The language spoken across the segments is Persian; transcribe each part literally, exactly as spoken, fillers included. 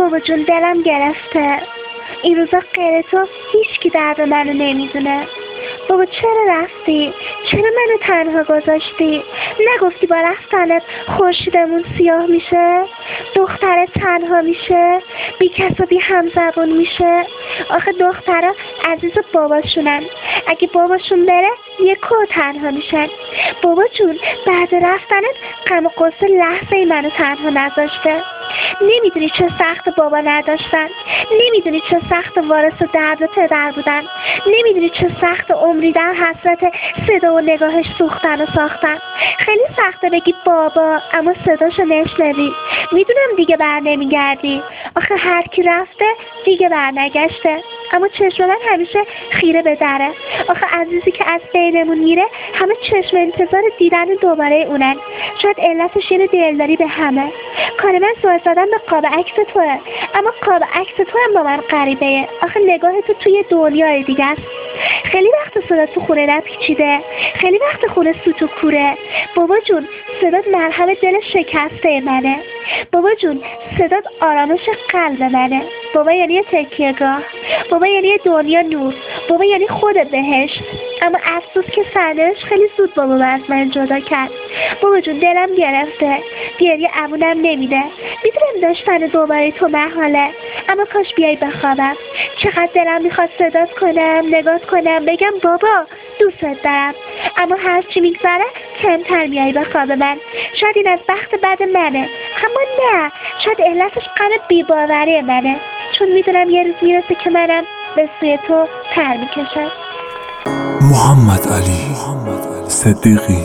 بابا جون دلم گرفته. این روزا غیر تو هیچکی درد منو نمیدونه. بابا چرا رفتی؟ چرا منو تنها گذاشتی؟ نگفتی با رفتنت خورشیدمون سیاه میشه؟ دخترت تنها میشه؟ بی کس و بی همزبون میشه؟ آخه دخترها عزیز باباشونن، اگه باباشون بره یکو تنها میشن. بابا جون بعد رفتنت غم و غصه لحظه ای منو تنها نذاشته. نمیدونی چه سخت بابا نداشتن، نمیدونی چه سخت وارث و درد پدر بودن، نمیدونی چه سخت عمری در حسرت صدا و نگاهش سوختن و ساختن. خیلی سخته بگی بابا اما صداشو نشنوی. میدونم دیگه بر نمیگردی، آخه هر کی رفته دیگه بر نگشته، اما چشم من همیشه خیره به دره. آخه عزیزی که از بینمون میره همه چشم انتظار دیدن دوباره اونن. شاید علتش اینه دلداری به همه. کار من سوال زدن به قاب عکس توه، اما قاب عکس تو هم با من غریبه. آخه نگاه تو توی دنیای دیگه است. خیلی وقت صدا تو خونه نپیچیده، خیلی وقت خونه سوت و کوره. بابا جون صدات مرهم دل شکسته منه. بابا جون صدات آرامش قلب منه. بابا یعنی تکیهگاه، بابا یعنی دنیا نور، بابا یعنی خود بهشت. اما افسوس که سرنوشت خیلی زود بابا از من جدا کرد. بابا جون دلم گرفته، گریه امونم نمیده. میدونم داشتن دوباره تو محاله، اما کاش بیای بخوابم. چقدر دلم میخواد صدات کنم، نگات کنم، بگم بابا دوست دارم، اما هر چی میگذره کمتر میای به خواب من. شاید این از بخت بد منه، اما نه، شاید علتش غم بی‌باوری منه، چون میدونم یه روز میرسه که منم به سوی تو پر میکشم. محمد علی صدیقی.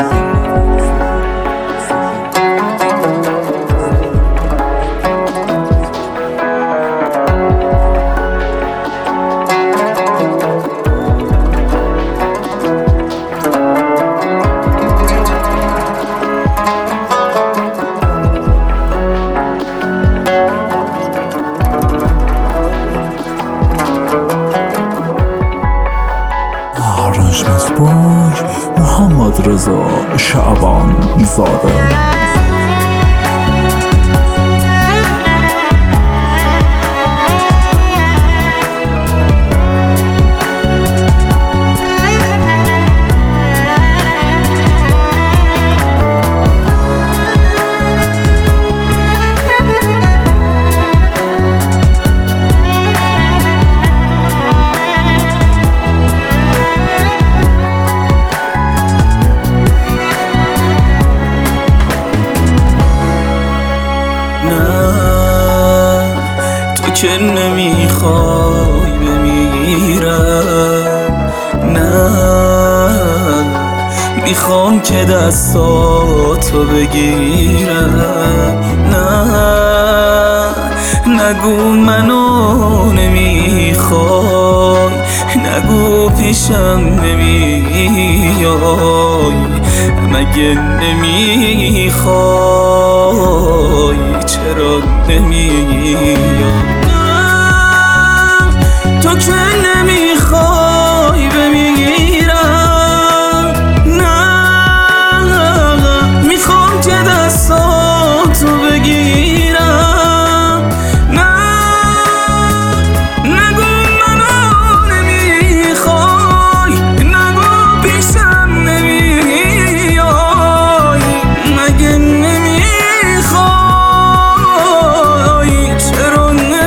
محمد رضا شعبان زاده. که نمیخوای بمیرم، نه میخوام که دستاتو بگیرم، نه نگو منو نمیخوای، نگو پیشم نمیای، مگه نمیخوای چرا نمیای؟ تو که نمیخوای بمیرم، نه میخوام که دستاتو بگیرم، نه نگو منو نمیخوای، نگو پیشم نمیای، مگه نمیخوای چرا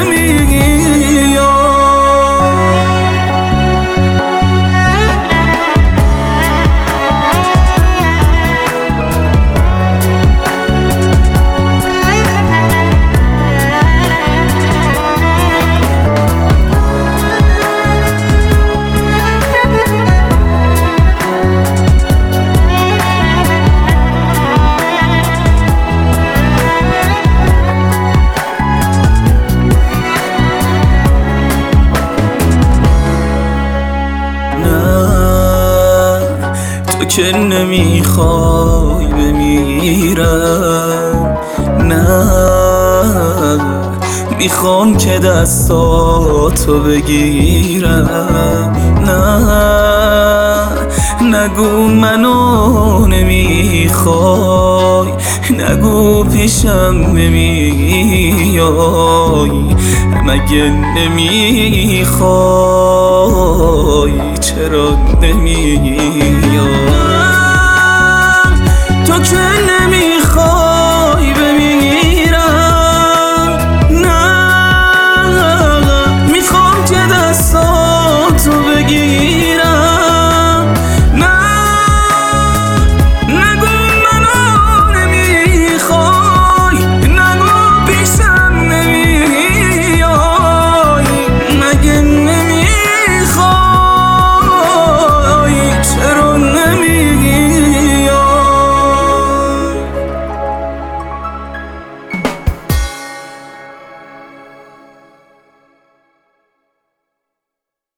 که نمیخوای بمیرم، نه میخوام که دستاتو بگیرم، نه نگو منو نمیخوای، نگو پیشم نمیای، نمیای؟ مگه نمیخوای؟ چرا نمیای؟ تو که نمیخوای